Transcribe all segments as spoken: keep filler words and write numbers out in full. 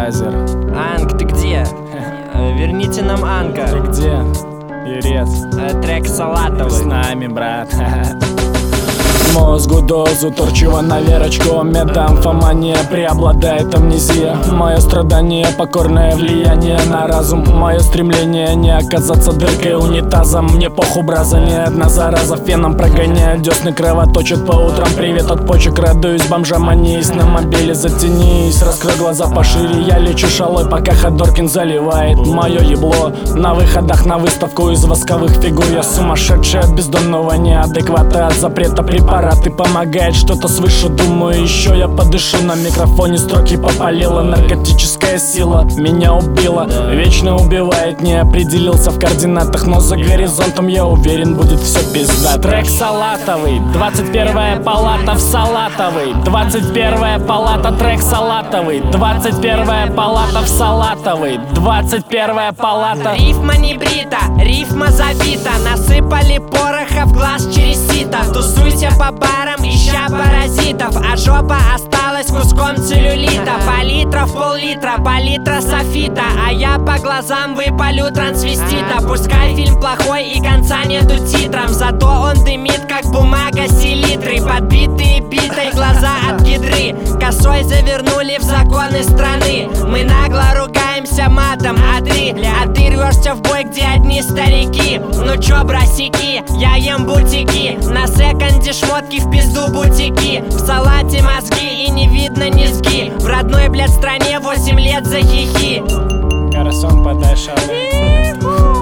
Азер. Анг, ты где? Верните нам Анга. Ты где, Юрец? Трек салатовый. С нами, брат. Мозгу дозу торчива на верочку. Метамфомания, преобладает амнезия. Мое страдание, покорное влияние на разум. Мое стремление не оказаться дыркой унитазом. Мне похуй, браза, ни одна зараза феном прогоняет. Десны кровоточат по утрам, привет от почек. Радуюсь бомжоманись, на мобиле затянись. Раскрой глаза пошире, я лечу шалой, пока Ходоркин заливает мое ебло. На выходах на выставку из восковых фигур. Я сумасшедший от бездомного неадеквата, от запрета препарата. Ты помогает что-то свыше, думаю, еще я подышу. На микрофоне строки попалила, наркотическая сила меня убила, вечно убивает. Не определился в координатах, но за горизонтом, я уверен, будет все пизда. Трек салатовый, двадцать первая палата в Салатовой. Двадцать первая палата, трек салатовый. Двадцать первая палата в Салатовой. Двадцать первая палата. Рифма не брита, рифма забита. Насыпали пороха в глаз через сито. Тусуйся по барам, ища паразитов, а жопа осталась куском целлюлита. Палитра в пол-литра, палитра софита, а я по глазам выпалю трансвестита. Пускай фильм плохой и конца нету титрам, зато он дымит, как бумага селитры. Подбитые битой глаза от гидры, косой завернули в законы страны. Мы нагло ругаемся матом, а ты, а ты рвешься в бой, где одни старики. Ну чё, бросики, я ем бутики, на секонде шмотки в пизду бутики. В салате мозги и не видно низги. В родной, блядь, стране восемь лет за хихи. Гарсон, подай шалы.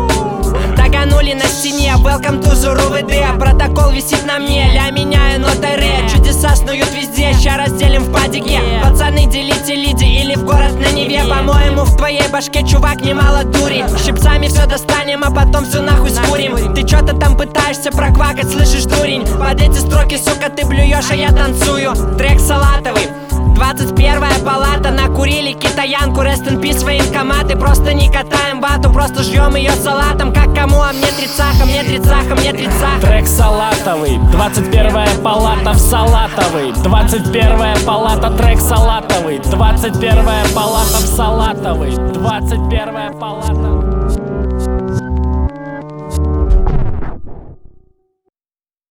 Таганули на стене, welcome to Zuru вэ дэ. Протокол висит на мне, ля меняю ноты ре. Чудеса снуют везде, ща разделим в падике. Пацаны, делите лиди или в город на Неве. По-моему, в твоей башке, чувак, немало дури. Щипцами все достанем, а потом все нахуй скурим. Ты чё-то там пытаешься проквакать, слышишь, дурень? Под эти строки, сука, ты блюешь, а я танцую. Трек салатовый. Двадцать первая палата, накурили китаянку. Rest in peace, военкоматы. Просто не катаем вату, просто жьем ее салатом. Как кому, а мне тридцаха, мне тридцаха, мне тридцаха. Трек салатовый, двадцать первая палата в Салатовой. Двадцать первая палата, трек салатовый. Двадцать первая палата в Салатовой. Двадцать первая палата.